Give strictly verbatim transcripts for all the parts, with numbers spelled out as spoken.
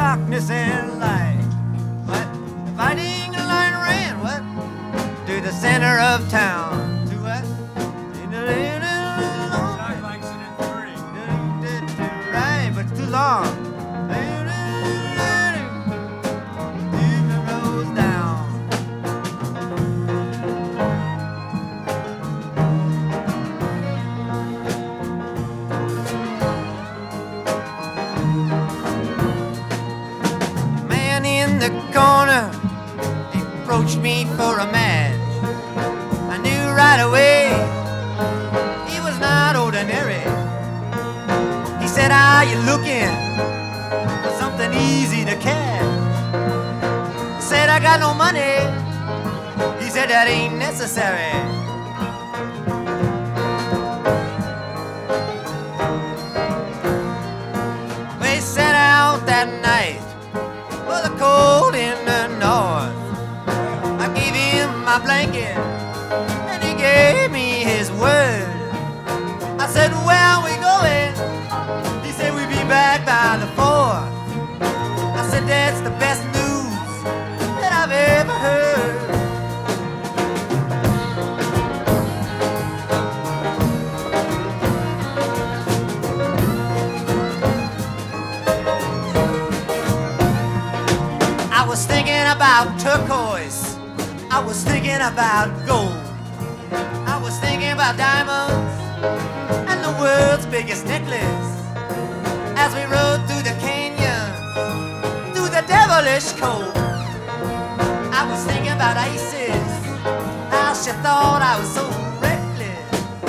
darkness and light. What? The fighting line ran, what? To the center of town. To what? In the Sounds like Incident three. right, but too long. Rolls down. Man in the corner approached me for a match. I knew right away he was not ordinary. He said, "Are you looking for something easy to catch?" I said, "I got no money." He said, "That ain't necessary." We set out that night for the cold in the north. I gave him my blanket and he gave me his word. I said, "Where are we going?" He said, "We'll be back by the fourth." I said, "That's the best news that I've ever heard." I was thinking about turquoise. I was thinking about gold. I was thinking about diamonds and the world's biggest necklace. As we rode through the canyon, through the devilish cold, I was thinking about Isis, how she thought I was so reckless.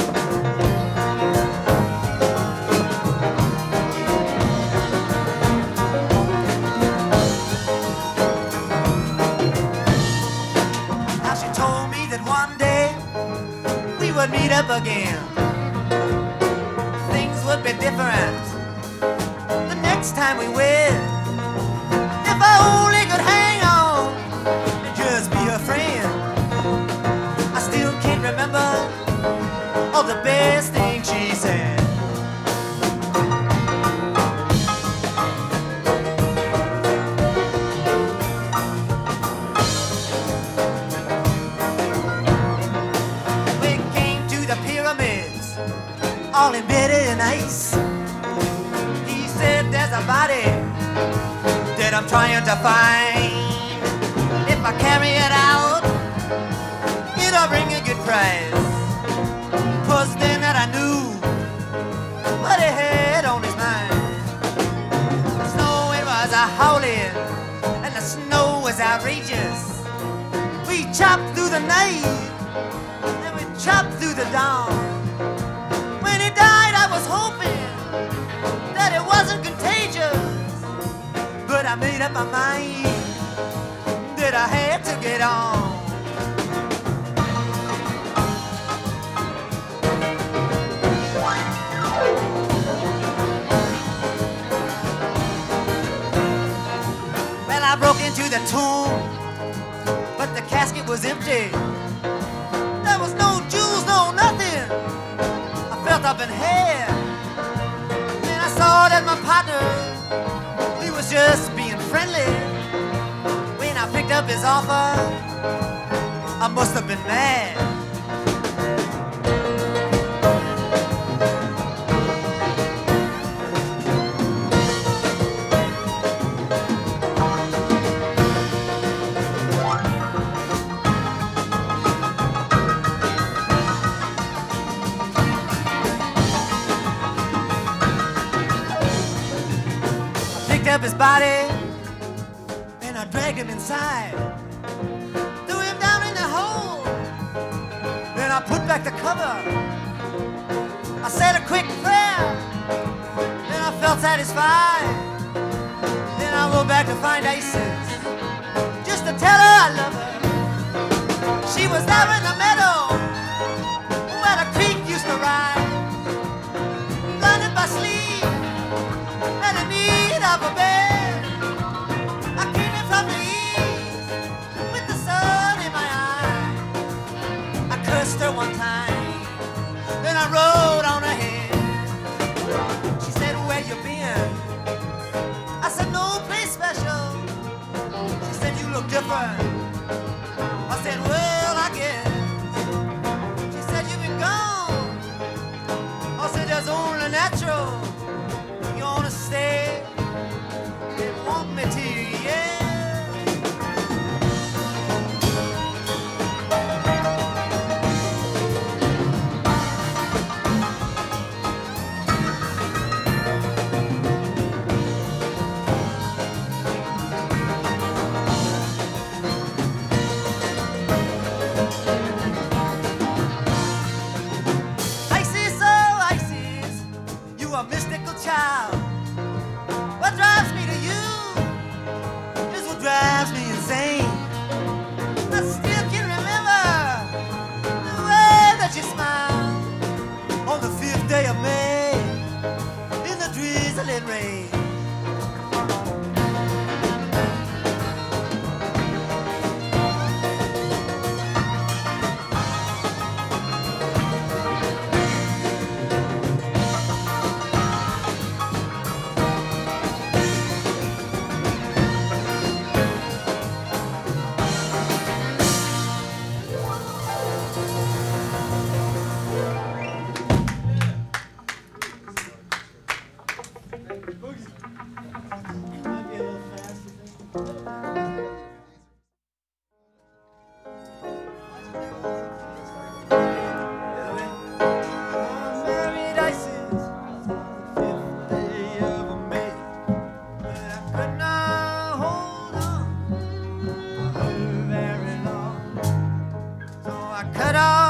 How she told me that one day we would meet up again. Things would be different the next time we wed. If I only could hang on and just be her friend. I still can't remember all the best things she said. We came to the pyramids, all embedded in ice. He said, "There's a body that I'm trying to find. If I carry it out, it'll bring a good prize." 'Twas then that I knew what he had on his mind. The snow, it was a howling, and the snow was outrageous. We chopped through the night, and we chopped through the dawn. When he died, I was hoping that it wasn't contagious, but I made up my mind that I had to get on. Well, I broke into the tomb, but the casket was empty. There was no jewels, no nothing. I felt up in hair. Then I saw that my partner, he was just being friendly. When I picked up his offer, I must have been mad. Up his body and I dragged him inside, threw him down in the hole, then I put back the cover. I said a quick prayer, then I felt satisfied. Then I went back to find Isis, just to tell her I love her. She was there in the meadow where the creek used to rise, blinded by sleep and the need of a bed. I came in from the east with the sun in my eye. I cursed her one time, then I rode on ahead. She said, "Where you been?" I said, no place special. She said, you look different. I said, well, I guess. She said, you've been gone. I said, that's only natural. You wanna stay? They want me to, yeah. A mystical child. What drives me to you is what drives me insane. I still can remember the way that you smiled on the fifth day of May in the drizzling rain. Cut off